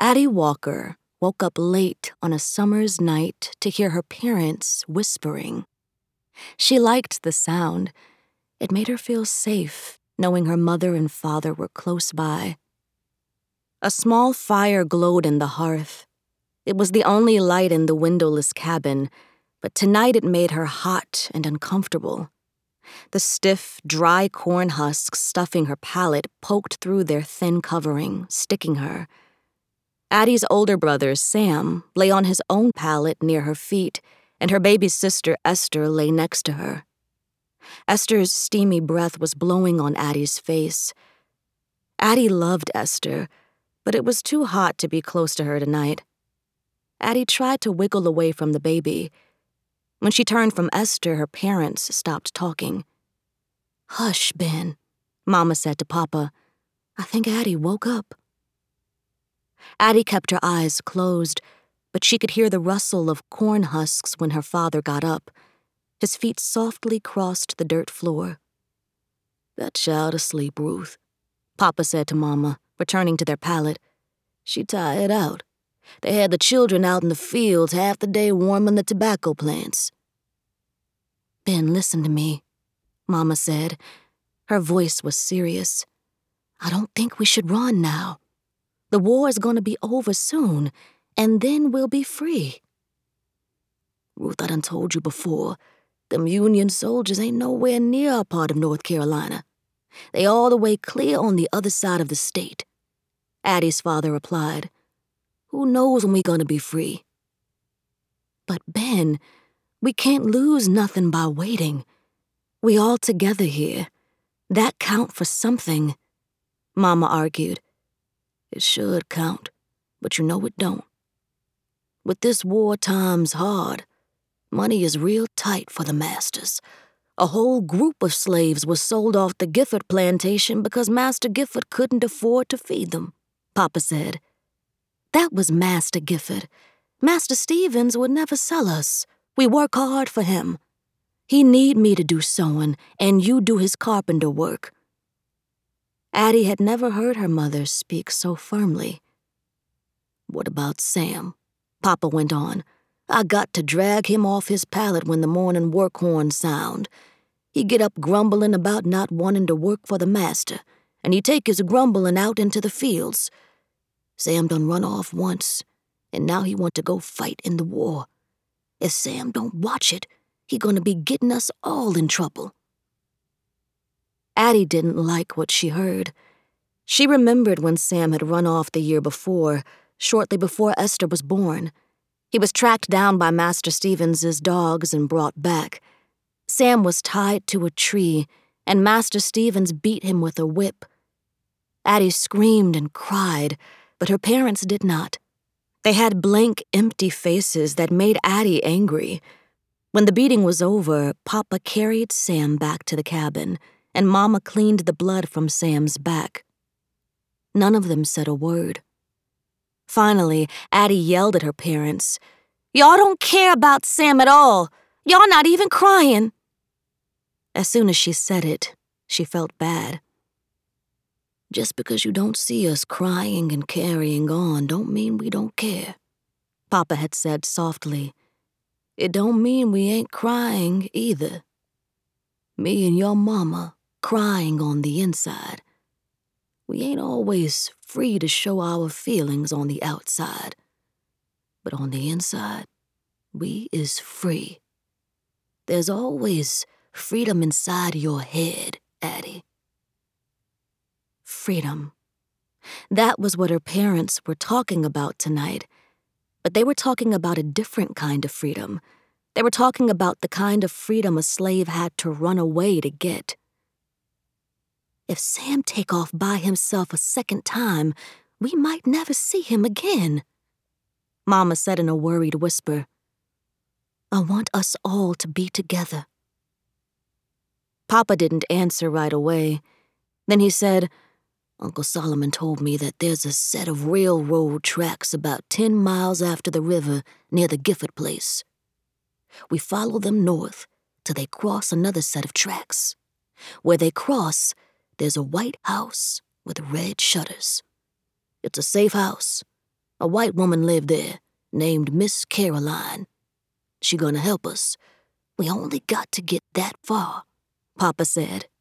Addie Walker woke up late on a summer's night to hear her parents whispering. She liked the sound. It made her feel safe, knowing her mother and father were close by. A small fire glowed in the hearth. It was the only light in the windowless cabin, but tonight it made her hot and uncomfortable. The stiff, dry corn husks stuffing her palate poked through their thin covering, sticking her. Addie's older brother, Sam, lay on his own pallet near her feet, and her baby sister, Esther, lay next to her. Esther's steamy breath was blowing on Addie's face. Addie loved Esther, but it was too hot to be close to her tonight. Addie tried to wiggle away from the baby. When she turned from Esther, her parents stopped talking. "Hush, Ben," Mama said to Papa. "I think Addie woke up." Addie kept her eyes closed, but she could hear the rustle of corn husks when her father got up. His feet softly crossed the dirt floor. "That child asleep, Ruth," Papa said to Mama, returning to their pallet. "She tired out. They had the children out in the fields half the day warming the tobacco plants." "Ben, listen to me," Mama said. Her voice was serious. "I don't think we should run now. The war is going to be over soon, and then we'll be free." "Ruth, I done told you before, them Union soldiers ain't nowhere near our part of North Carolina. They all the way clear on the other side of the state," Addie's father replied. "Who knows when we gonna be free?" "But Ben, we can't lose nothing by waiting. We all together here. That count for something," Mama argued. "It should count, but you know it don't. With this war, time's hard. Money is real tight for the masters. A whole group of slaves was sold off the Gifford plantation because Master Gifford couldn't afford to feed them," Papa said. "That was Master Gifford. Master Stevens would never sell us. We work hard for him. He need me to do sewing, and you do his carpenter work." Addie had never heard her mother speak so firmly. "What about Sam?" Papa went on. "I got to drag him off his pallet when the morning work horn sound. He get up grumbling about not wanting to work for the master, and he take his grumbling out into the fields. Sam done run off once, and now he want to go fight in the war. If Sam don't watch it, he gonna be getting us all in trouble." Addie didn't like what she heard. She remembered when Sam had run off the year before, shortly before Esther was born. He was tracked down by Master Stevens's dogs and brought back. Sam was tied to a tree, and Master Stevens beat him with a whip. Addie screamed and cried, but her parents did not. They had blank, empty faces that made Addie angry. When the beating was over, Papa carried Sam back to the cabin, and Mama cleaned the blood from Sam's back. None of them said a word. Finally, Addie yelled at her parents, "Y'all don't care about Sam at all. Y'all not even crying." As soon as she said it, she felt bad. "Just because you don't see us crying and carrying on don't mean we don't care," Papa had said softly. "It don't mean we ain't crying either. Me and your mama crying on the inside. We ain't always free to show our feelings on the outside. But on the inside, we is free. There's always freedom inside your head, Addie." Freedom. That was what her parents were talking about tonight. But they were talking about a different kind of freedom. They were talking about the kind of freedom a slave had to run away to get. "If Sam take off by himself a second time, we might never see him again," Mama said in a worried whisper. "I want us all to be together." Papa didn't answer right away. Then he said, "Uncle Solomon told me that there's a set of railroad tracks about 10 miles after the river near the Gifford place. We follow them north till they cross another set of tracks. Where they cross, there's a white house with red shutters. It's a safe house. A white woman lived there, named Miss Caroline. She gonna help us. We only got to get that far," Papa said.